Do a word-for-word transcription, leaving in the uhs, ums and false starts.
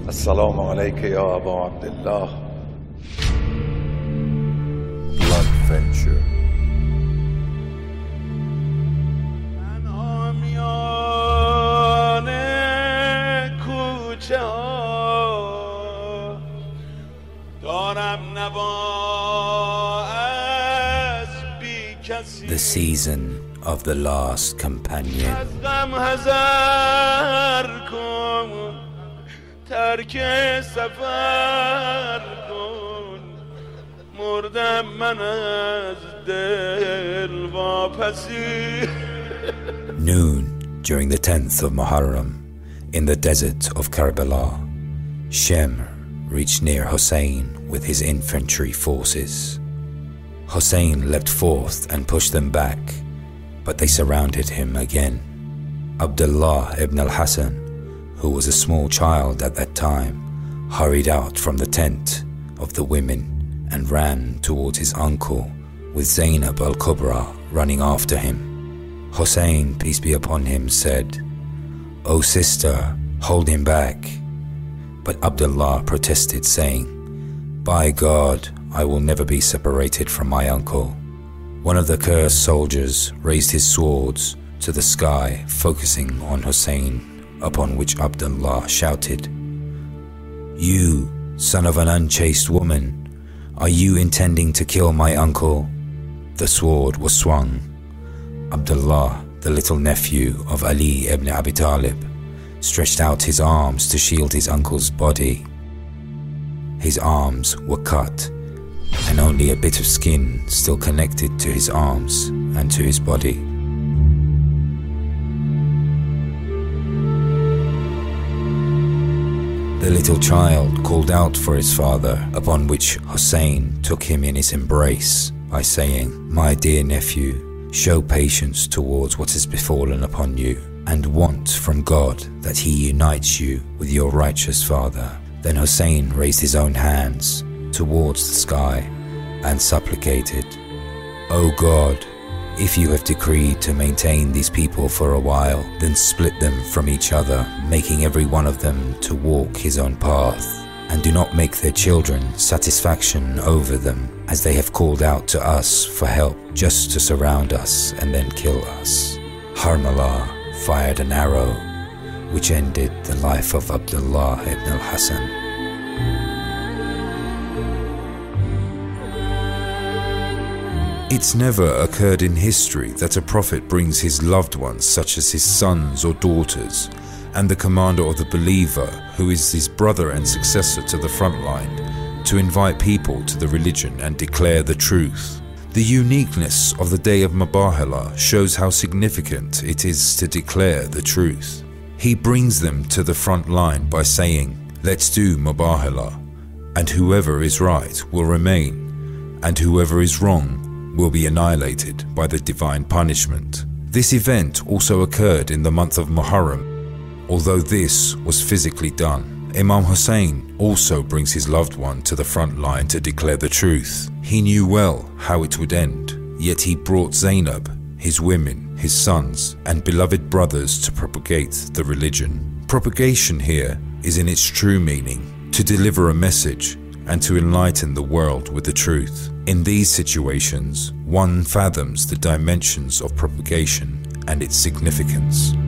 السلام عليك يا أبا عبد الله. Blood Venture. The season of the last companion. Noon during the tenth of Muharram, in the desert of Karbala, Shem reached near Hussein with his infantry forces. Hussein leapt forth and pushed them back, but they surrounded him again. Abdullah ibn al-Hasan, who was a small child at that time, hurried out from the tent of the women and ran towards his uncle, with Zainab al-Kubra running after him. Hussein, peace be upon him, said, "O sister, hold him back." But Abdullah protested, saying, "By God, I will never be separated from my uncle." One of the cursed soldiers raised his swords to the sky, focusing on Hussein, upon which Abdullah shouted, "You, son of an unchaste woman, are you intending to kill my uncle?" The sword was swung. Abdullah, the little nephew of Ali ibn Abi Talib, stretched out his arms to shield his uncle's body. His arms were cut, and only a bit of skin still connected to his arms and to his body. The little child called out for his father, upon which Hussein took him in his embrace by saying, "My dear nephew, show patience towards what has befallen upon you, and want from God that he unites you with your righteous father." Then Hussein raised his own hands towards the sky and supplicated, "O God, if you have decreed to maintain these people for a while, then split them from each other, making every one of them to walk his own path, and do not make their children satisfaction over them, as they have called out to us for help just to surround us and then kill us." Harmala fired an arrow, which ended the life of Abdullah ibn al-Hasan. It's never occurred in history that a prophet brings his loved ones, such as his sons or daughters, and the commander of the believer, who is his brother and successor, to the front line, to invite people to the religion and declare the truth. The uniqueness of the day of Mubahala shows how significant it is to declare the truth. He brings them to the front line by saying, "Let's do Mubahala, and whoever is right will remain, and whoever is wrong will be annihilated by the divine punishment." This event also occurred in the month of Muharram, although this was physically done. Imam Hussein also brings his loved one to the front line to declare the truth. He knew well how it would end, yet he brought Zainab, his women, his sons, and beloved brothers to propagate the religion. Propagation here is in its true meaning, to deliver a message and to enlighten the world with the truth. In these situations, one fathoms the dimensions of propagation and its significance.